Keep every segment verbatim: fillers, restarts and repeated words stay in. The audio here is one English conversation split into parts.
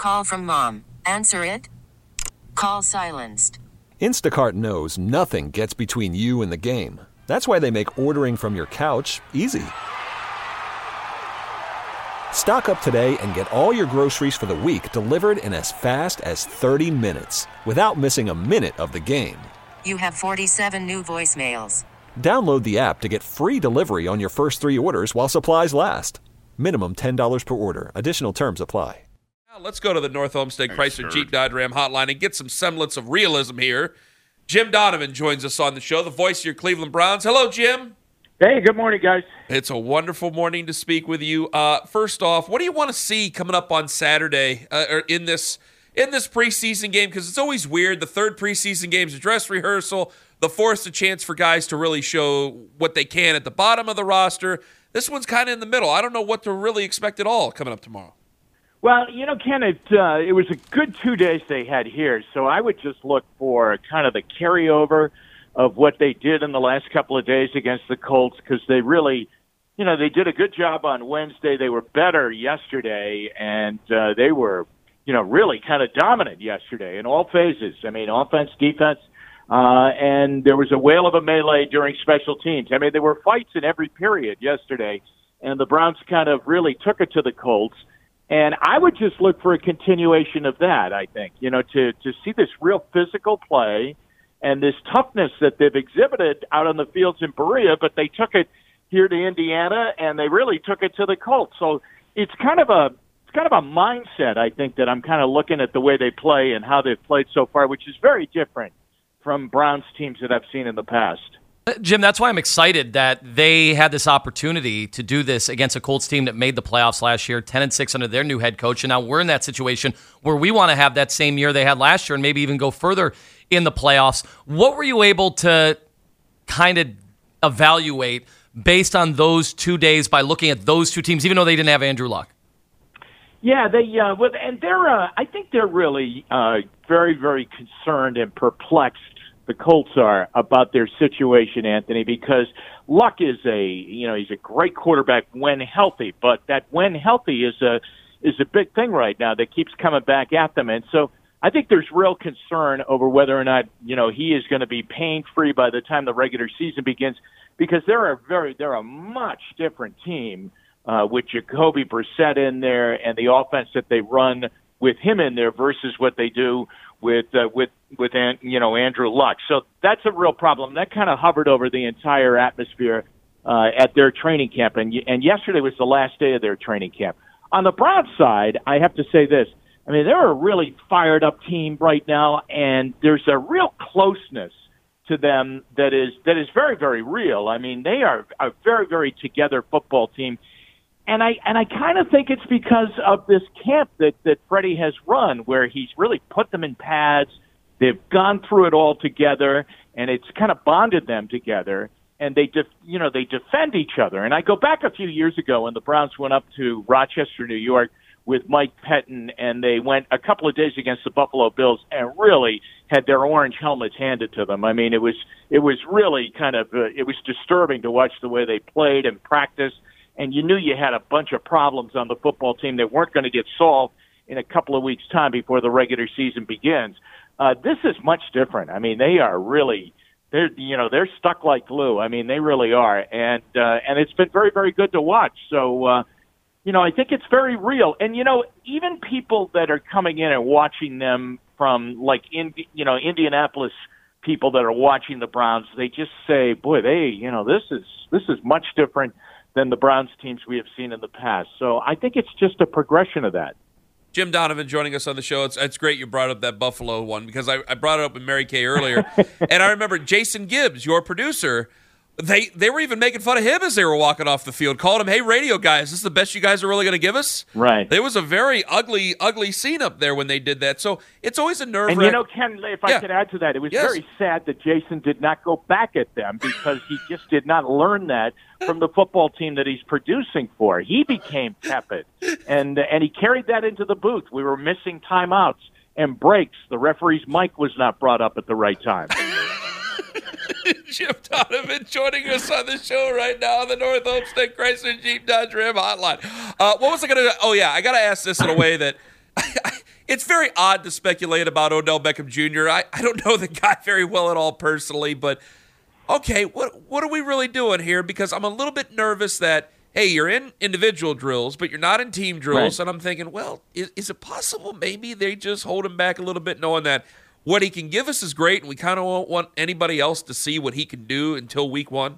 Call from mom. Answer it. Call silenced. Instacart knows nothing gets between you and the game. That's why they make ordering from your couch easy. Stock up today and get all your groceries for the week delivered in as fast as thirty minutes without missing a minute of the game. You have forty-seven new voicemails. Download the app to get free delivery on your first three orders while supplies last. Minimum ten dollars per order. Additional terms apply. Now let's go to the North Olmsted Chrysler Jeep Dodge Ram hotline and get some semblance of realism here. Jim Donovan joins us on the show, the voice of your Cleveland Browns. Hello, Jim. Hey, good morning, guys. It's a wonderful morning to speak with you. Uh, first off, what do you want to see coming up on Saturday uh, or in this in this preseason game? Because it's always weird. The third preseason game is a dress rehearsal. The fourth's a chance for guys to really show what they can at the bottom of the roster. This one's kind of in the middle. I don't know what to really expect at all coming up tomorrow. Well, you know, Ken, it, uh, it was a good two days they had here, so I would just look for kind of the carryover of what they did in the last couple of days against the Colts, because they really, you know, they did a good job on Wednesday. They were better yesterday, and uh, they were, you know, really kind of dominant yesterday in all phases. I mean, offense, defense, uh, and there was a whale of a melee during special teams. I mean, there were fights in every period yesterday, and the Browns kind of really took it to the Colts. And I would just look for a continuation of that, I think, you know, to, to see this real physical play and this toughness that they've exhibited out on the fields in Berea, but they took it here to Indiana, and they really took it to the Colts. So it's kind of a it's kind of a mindset, I think, that I'm kind of looking at the way they play and how they've played so far, which is very different from Browns teams that I've seen in the past. Jim, that's why I'm excited that they had this opportunity to do this against a Colts team that made the playoffs last year, ten and six under their new head coach, and now we're in that situation where we want to have that same year they had last year and maybe even go further in the playoffs. What were you able to kind of evaluate based on those two days by looking at those two teams, even though they didn't have Andrew Luck? Yeah, they uh, well, and they're. Uh, I think they're really uh, very, very concerned and perplexed. The Colts are about their situation, Anthony, because Luck is a, you know, he's a great quarterback when healthy, but that when healthy is a is a big thing right now that keeps coming back at them, and so I think there's real concern over whether or not, you know, he is going to be pain free by the time the regular season begins, because they're a very they're a much different team uh, with Jacoby Brissett in there and the offense that they run with him in there versus what they do with uh, with with you know Andrew Luck. So that's a real problem. That kind of hovered over the entire atmosphere uh, at their training camp, and and yesterday was the last day of their training camp. On the Browns side, I have to say this. I mean, they're a really fired up team right now, and there's a real closeness to them that is that is very, very real. I mean, they are a very, very together football team. And I and I kind of think it's because of this camp that, that Freddie has run, where he's really put them in pads. They've gone through it all together, and it's kind of bonded them together. And they, def, you know, they defend each other. And I go back a few years ago when the Browns went up to Rochester, New York, with Mike Pettin, and they went a couple of days against the Buffalo Bills and really had their orange helmets handed to them. I mean, it was it was really kind of uh, it was disturbing to watch the way they played and practiced. And you knew you had a bunch of problems on the football team that weren't going to get solved in a couple of weeks' time before the regular season begins. Uh, this is much different. I mean, they are really, they're you know, they're stuck like glue. I mean, they really are, and uh, and it's been very, very good to watch. So, uh, you know, I think it's very real. And you know, even people that are coming in and watching them from like in you know Indianapolis people that are watching the Browns, they just say, boy, they you know this is this is much different than the Browns teams we have seen in the past. So I think it's just a progression of that. Jim Donovan joining us on the show. It's, it's great you brought up that Buffalo one, because I, I brought it up with Mary Kay earlier. And I remember Jason Gibbs, your producer, they they were even making fun of him as they were walking off the field, called him, hey, radio guys, this is the best you guys are really going to give us? Right. There was a very ugly, ugly scene up there when they did that. So it's always a nerve-wracking. And you know, Ken, if I yeah. could add to that, it was yes. very sad that Jason did not go back at them, because he just did not learn that from the football team that he's producing for. He became tepid, and and he carried that into the booth. We were missing timeouts and breaks. The referee's mic was not brought up at the right time. Jim Donovan joining us on the show right now on the North Olmsted Chrysler Jeep Dodge Ram hotline. Uh, what was I going to – oh, yeah, I got to ask this in a way that it's very odd to speculate about Odell Beckham Junior I, I don't know the guy very well at all personally, but okay, what what are we really doing here? Because I'm a little bit nervous that, hey, you're in individual drills, but you're not in team drills. Right. And I'm thinking, well, is, is it possible maybe they just hold him back a little bit, knowing that what he can give us is great, and we kind of won't want anybody else to see what he can do until week one?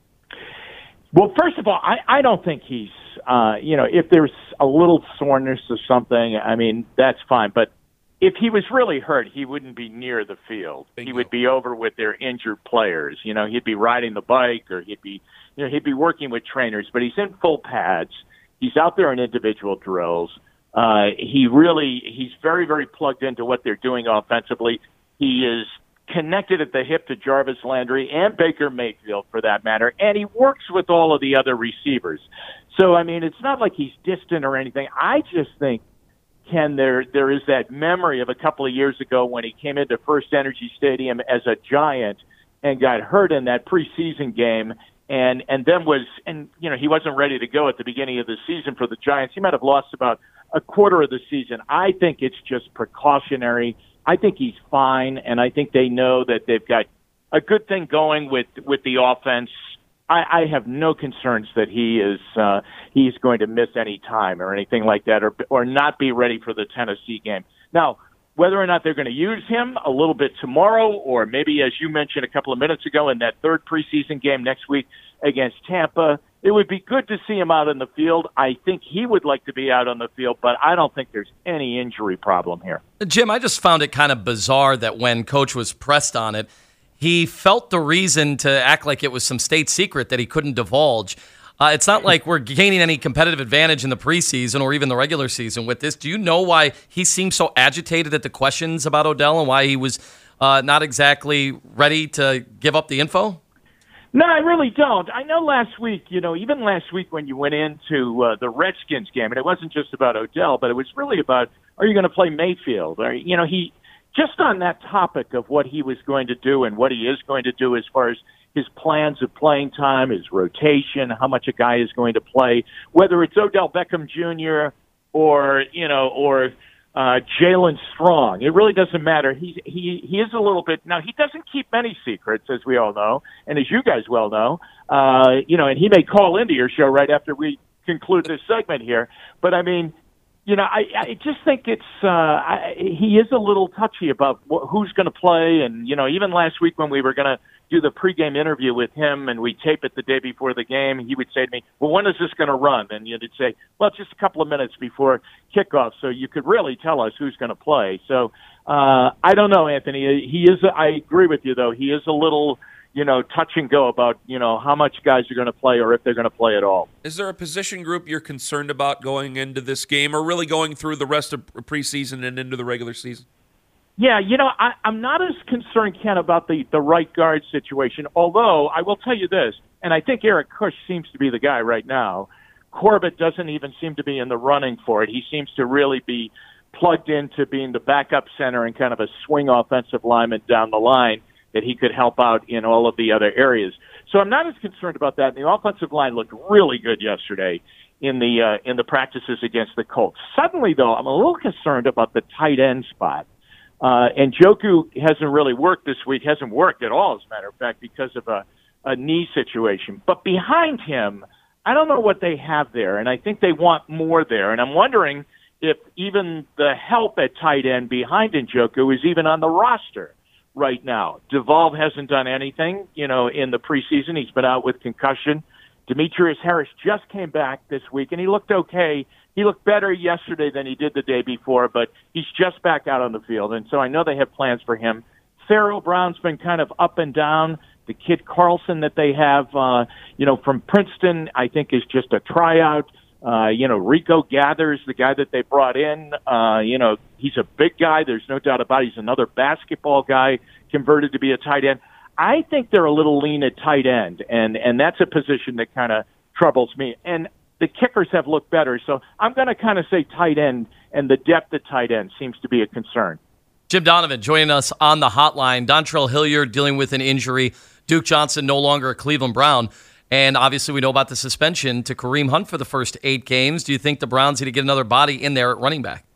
Well, first of all, I, I don't think he's, uh, you know, if there's a little soreness or something, I mean, that's fine. But if he was really hurt, he wouldn't be near the field. Bingo. He would be over with their injured players. You know, he'd be riding the bike, or he'd be, you know, he'd be working with trainers. But he's in full pads. He's out there in individual drills. Uh, he really, he's very, very plugged into what they're doing offensively. He is connected at the hip to Jarvis Landry and Baker Mayfield, for that matter, and he works with all of the other receivers. So, I mean, it's not like he's distant or anything. I just think, Ken, there there is that memory of a couple of years ago when he came into First Energy Stadium as a Giant and got hurt in that preseason game, and and then was, and you know, he wasn't ready to go at the beginning of the season for the Giants. He might have lost about a quarter of the season. I think it's just precautionary. I think he's fine, and I think they know that they've got a good thing going with, with the offense. I, I have no concerns that he is uh, he's going to miss any time or anything like that, or or not be ready for the Tennessee game. Now, whether or not they're going to use him a little bit tomorrow, or maybe, as you mentioned a couple of minutes ago, in that third preseason game next week against Tampa, it would be good to see him out in the field. I think he would like to be out on the field, but I don't think there's any injury problem here. Jim, I just found it kind of bizarre that when Coach was pressed on it, he felt the reason to act like it was some state secret that he couldn't divulge. Uh, it's not like we're gaining any competitive advantage in the preseason or even the regular season with this. Do you know why he seemed so agitated at the questions about Odell and why he was uh, not exactly ready to give up the info? No, I really don't. I know last week, you know, even last week when you went into uh, the Redskins game, and it wasn't just about Odell, but it was really about, are you going to play Mayfield? Or, you know, he, just on that topic of what he was going to do and what he is going to do as far as his plans of playing time, his rotation, how much a guy is going to play, whether it's Odell Beckham Junior or, you know, or uh, Jalen Strong. It really doesn't matter. He, he, he is a little bit, now he doesn't keep many secrets, as we all know, and as you guys well know, uh, you know, and he may call into your show right after we conclude this segment here. But I mean, you know, I, I just think it's, uh, I, he is a little touchy about wh- who's going to play. And, you know, even last week when we were going to do the pregame interview with him and we tape it the day before the game, he would say to me, well, when is this going to run? And you'd say, well, just a couple of minutes before kickoff. So you could really tell us who's going to play. So, uh, I don't know, Anthony. He is, I agree with you though. He is a little, you know, touch and go about, you know, how much guys are going to play or if they're going to play at all. Is there a position group you're concerned about going into this game or really going through the rest of preseason and into the regular season? Yeah, you know, I, I'm not as concerned, Ken, about the, the right guard situation, although I will tell you this, and I think Eric Kush seems to be the guy right now. Corbett doesn't even seem to be in the running for it. He seems to really be plugged into being the backup center and kind of a swing offensive lineman down the line that he could help out in all of the other areas. So I'm not as concerned about that. And the offensive line looked really good yesterday in the uh, in the practices against the Colts. Suddenly, though, I'm a little concerned about the tight end spot. Uh, and Njoku hasn't really worked this week, hasn't worked at all, as a matter of fact, because of a, a knee situation. But behind him, I don't know what they have there, and I think they want more there. And I'm wondering if even the help at tight end behind Njoku is even on the roster right now. Devolve hasn't done anything, you know, in the preseason. He's been out with concussion. Demetrius Harris just came back this week, and he looked okay. He looked better yesterday than he did the day before, but he's just back out on the field, and so I know they have plans for him. Pharaoh Brown's been kind of up and down. The kid Carlson that they have, uh, you know, from Princeton, I think is just a tryout. Uh, you know, Rico Gathers, the guy that they brought in, uh, you know, he's a big guy. There's no doubt about it. He's another basketball guy converted to be a tight end. I think they're a little lean at tight end, and, and that's a position that kind of troubles me. And the kickers have looked better, so I'm going to kind of say tight end, and the depth at tight end seems to be a concern. Jim Donovan joining us on the hotline. Dontrell Hilliard dealing with an injury. Duke Johnson no longer a Cleveland Brown. And obviously we know about the suspension to Kareem Hunt for the first eight games. Do you think the Browns need to get another body in there at running back?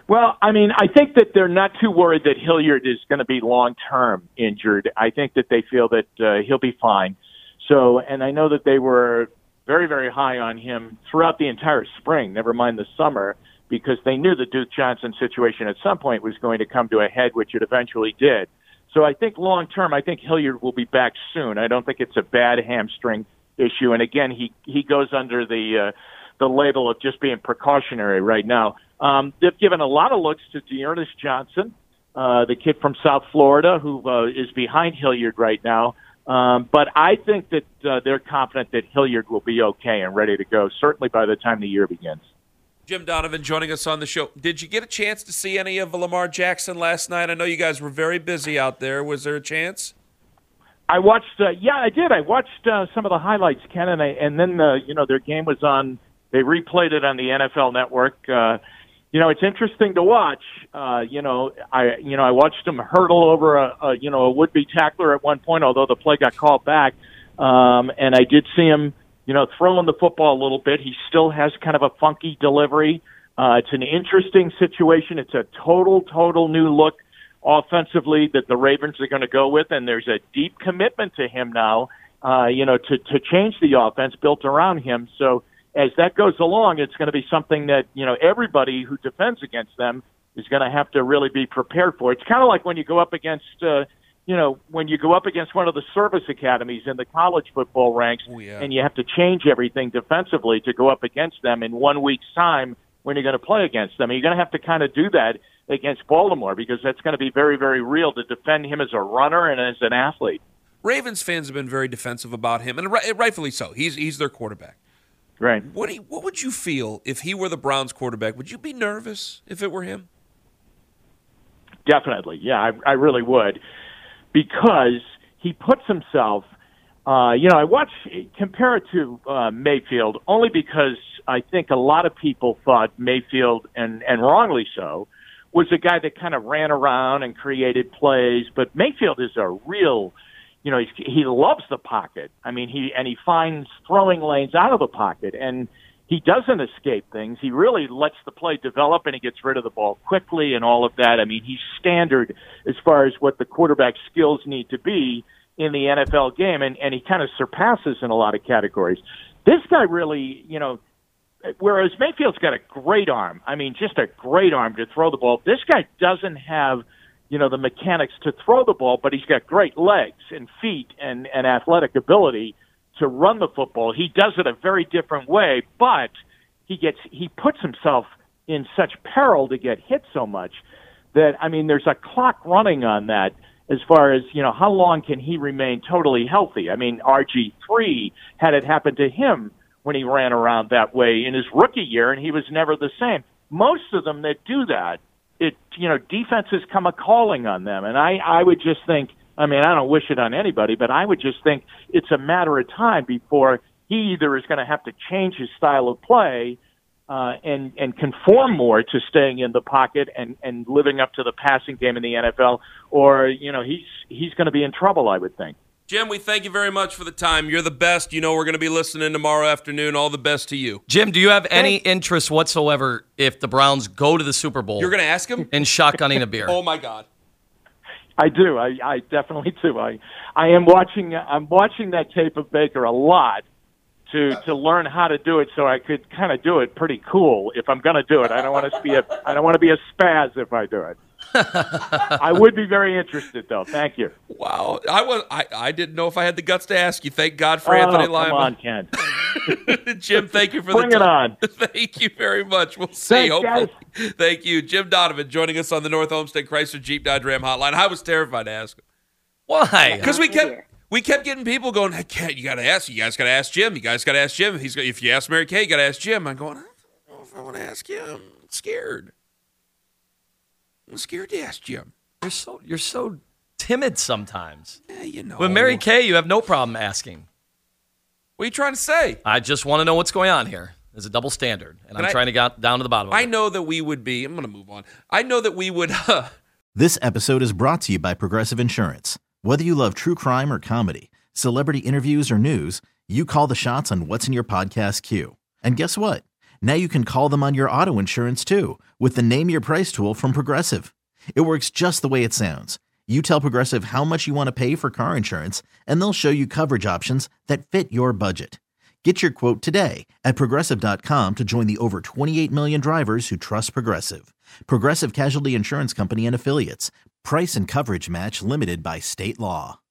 Well, I mean, I think that they're not too worried that Hilliard is going to be long-term injured. I think that they feel that uh, he'll be fine. So, and I know that they were very, very high on him throughout the entire spring, never mind the summer, because they knew the Duke Johnson situation at some point was going to come to a head, which it eventually did. So I think long-term, I think Hilliard will be back soon. I don't think it's a bad hamstring issue. And again, he, he goes under the, uh, the label of just being precautionary right now. Um, they've given a lot of looks to Dearness Johnson, uh, the kid from South Florida, who uh, is behind Hilliard right now. Um, but I think that uh, they're confident that Hilliard will be okay and ready to go, certainly by the time the year begins. Jim Donovan joining us on the show. Did you get a chance to see any of Lamar Jackson last night? I know you guys were very busy out there. Was there a chance? I watched, uh, yeah, I did. I watched uh, some of the highlights, Ken, and, I, and then, uh, you know, their game was on. They replayed it on the N F L Network. Uh, you know, it's interesting to watch. Uh, you know, I you know I watched him hurdle over a, a you know a would-be tackler at one point, although the play got called back. Um, and I did see him, you know, throwing the football a little bit. He still has kind of a funky delivery. Uh, it's an interesting situation. It's a total, total new look offensively that the Ravens are going to go with, and there's a deep commitment to him now. Uh, you know, to to change the offense built around him. So as that goes along, it's going to be something that, you know, everybody who defends against them is going to have to really be prepared for. It's kind of like when you go up against, uh, you know, when you go up against one of the service academies in the college football ranks, oh, yeah. and you have to change everything defensively to go up against them in one week's time when you're going to play against them. And you're going to have to kind of do that against Baltimore because that's going to be very, very real to defend him as a runner and as an athlete. Ravens fans have been very defensive about him, and rightfully so. He's he's their quarterback. Right. What do you, what would you feel if he were the Browns quarterback? Would you be nervous if it were him? Definitely. Yeah, I, I really would. Because he puts himself, uh, you know, I watch, compare it to uh, Mayfield only because I think a lot of people thought Mayfield, and, and wrongly so, was a guy that kind of ran around and created plays. But Mayfield is a real... You know, he's, he loves the pocket. I mean, he and he finds throwing lanes out of the pocket, and he doesn't escape things. He really lets the play develop, and he gets rid of the ball quickly and all of that. I mean, he's standard as far as what the quarterback skills need to be in the N F L game, and, and he kind of surpasses in a lot of categories. This guy really, you know, whereas Mayfield's got a great arm, I mean, just a great arm to throw the ball, this guy doesn't have – you know, the mechanics to throw the ball, but he's got great legs and feet and, and athletic ability to run the football. He does it a very different way, but he gets he puts himself in such peril to get hit so much that, I mean, there's a clock running on that as far as, you know, how long can he remain totally healthy? I mean, R G three had it happen to him when he ran around that way in his rookie year, and he was never the same. Most of them that do that, it, you know, defenses come a-calling on them. And I, I would just think, I mean, I don't wish it on anybody, but I would just think it's a matter of time before he either is going to have to change his style of play uh, and, and conform more to staying in the pocket and, and living up to the passing game in the N F L, or, you know, he's, he's going to be in trouble, I would think. Jim, we thank you very much for the time. You're the best. You know we're going to be listening tomorrow afternoon. All the best to you. Jim, do you have any interest whatsoever if the Browns go to the Super Bowl? You're going to ask him? In shotgunning a beer. Oh, my God. I do. I, I definitely do. I, I am watching. I'm watching that tape of Baker a lot to to learn how to do it, so I could kind of do it pretty cool. If I'm going to do it, I don't want to be a. I don't want to be a spaz if I do it. I would be very interested, though. Thank you. Wow, I was. I, I didn't know if I had the guts to ask you. Thank God for oh, Anthony Lima. Come on, Ken. Jim, thank you for Bring the time. Bring it on. Thank you very much. We'll see. Thanks, Hopefully. guys. Thank you, Jim Donovan, joining us on the North Homestead Chrysler Jeep Dodge Ram Hotline. I was terrified to ask him. Why? Because we kept we kept getting people going. Hey, Ken, you got to ask. You guys got to ask Jim. You guys got to ask Jim. If he's if you ask Mary Kay, you got to ask Jim. I'm going. I don't know if I want to ask him. I'm scared. I'm scared to ask Jim. You're so you're so timid sometimes. Yeah, you know. With Mary Kay, you have no problem asking. What are you trying to say? I just want to know what's going on here. There's a double standard, and I'm I, trying to get down to the bottom of it. I know that we would be. I'm going to move on. I know that we would. Uh, This episode is brought to you by Progressive Insurance. Whether you love true crime or comedy, celebrity interviews or news, you call the shots on what's in your podcast queue. And guess what? Now you can call them on your auto insurance too with the Name Your Price tool from Progressive. It works just the way it sounds. You tell Progressive how much you want to pay for car insurance, and they'll show you coverage options that fit your budget. Get your quote today at Progressive dot com to join the over twenty-eight million drivers who trust Progressive. Progressive Casualty Insurance Company and Affiliates. Price and coverage match limited by state law.